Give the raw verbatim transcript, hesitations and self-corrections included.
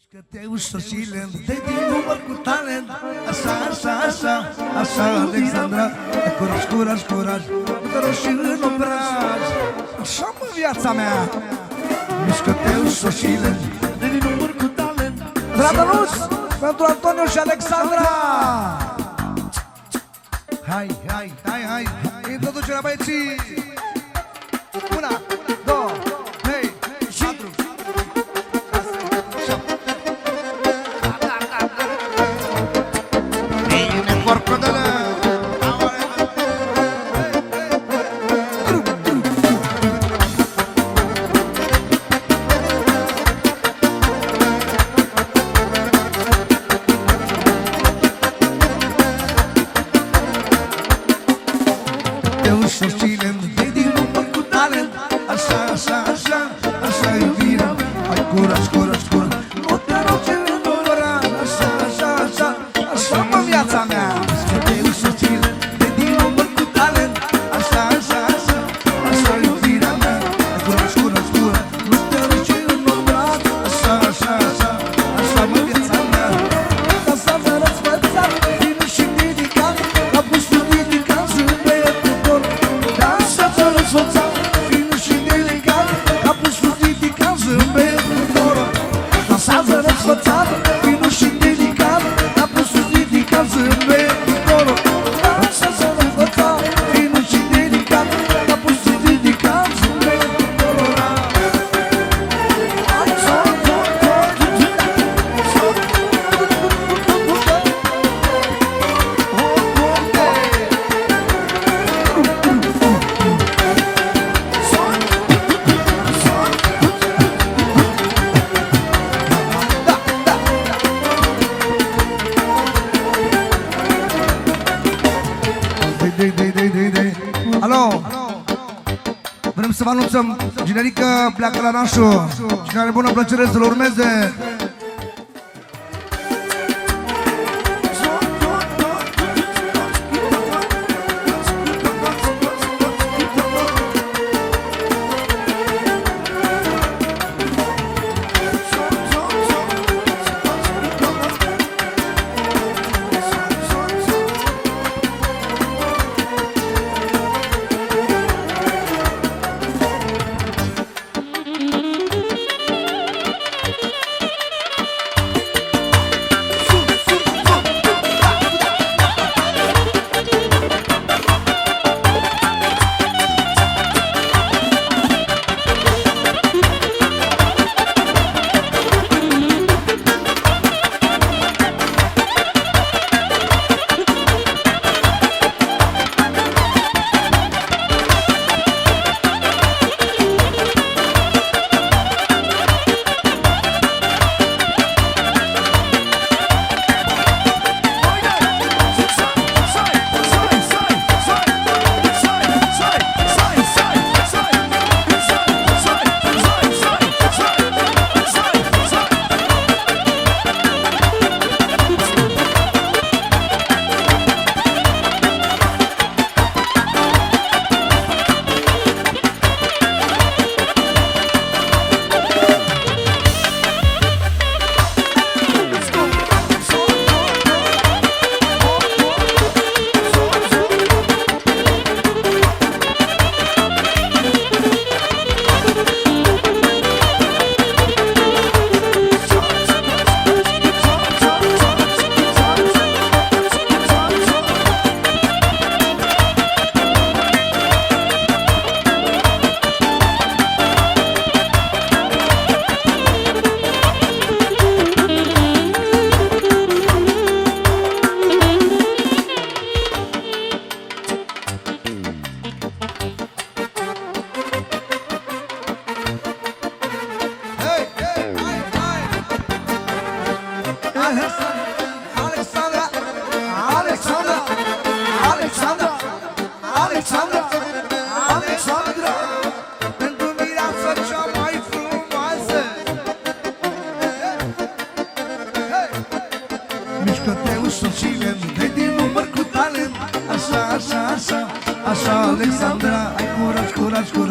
Mișcă-te ușor și lent, dă din număr cu talent. Așa, așa, așa, așa, Alexandra. Curaj, curaj, curaj, nu te rogi și în obraj. Așa, mă, viața mea. Mișcă-te ușor și lent, dă din număr cu talent. Dragăluț, pentru Antonio și Alexandra. Hai, hai, hai, hai, introducerea băieții. Una, două, trei, patru. Alo, vrem să vă anunțăm, generică pleacă la nașul. Cine are bună plăcere să-l urmeze. Alexandra, Alexandra, Alexandra, Alexandra, Alexandra, pentru mireasa cea mai frumoasă. Mișcă-te ușor și lent, dă din număr cu talent. Așa, așa, așa, așa, Alexandra, ai curaj, curaj, curaj.